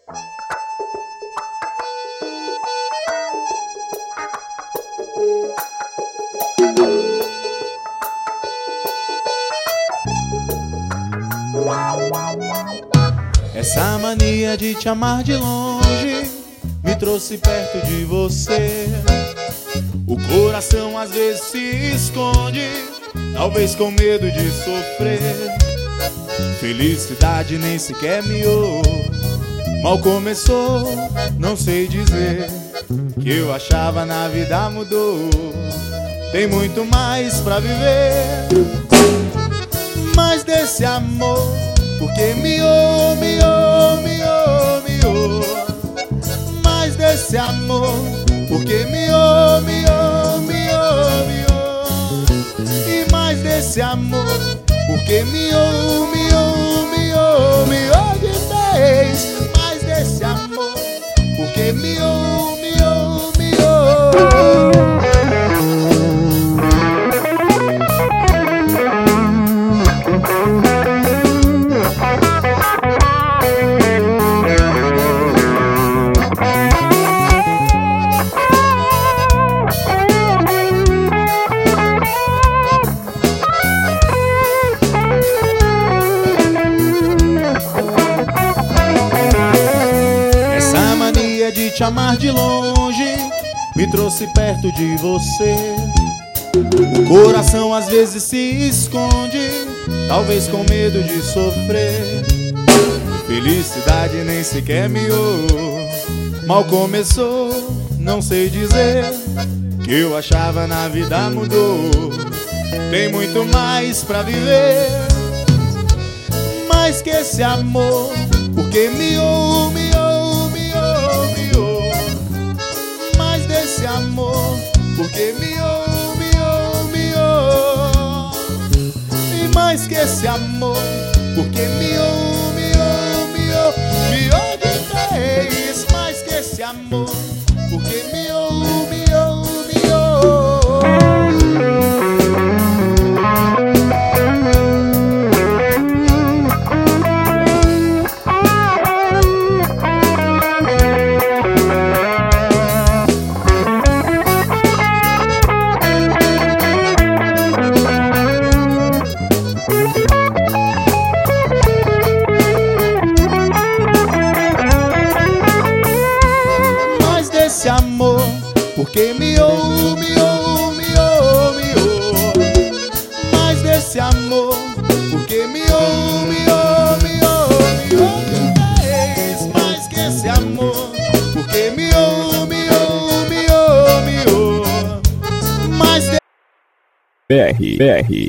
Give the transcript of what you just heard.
Essa mania de te amar de longe me trouxe perto de você. O coração às vezes se esconde, talvez com medo de sofrer. Felicidade nem sequer miou, mal começou, não sei dizer. Que eu achava na vida mudou, tem muito mais pra viver. Mas desse amor, porque miou, miou, miou, miou. Mais desse amor, porque miou, miou, miou, miou. E mais desse amor, porque miou, miou, miou, miou de vez. Mais desse amor, porque miou, miou, miou. De te amar de longe me trouxe perto de você. O coração às vezes se esconde, talvez com medo de sofrer. Felicidade nem sequer miou, mal começou, não sei dizer. Que eu achava na vida mudou, tem muito mais pra viver. Mais que esse amor, porque miou, miou, miou, miou. Mais desse amor, porque miou, miou, miou. E mais que esse amor, porque miou, miou, miou, miou de vez. Mais que esse amor, porque miou, miou, miou. Esse amor, porque miou, miou, miou, miou. Mais desse amor, porque miou, miou, miou, miou de vez. Mais que esse amor, porque miou, miou, miou, miou. Mais de... BR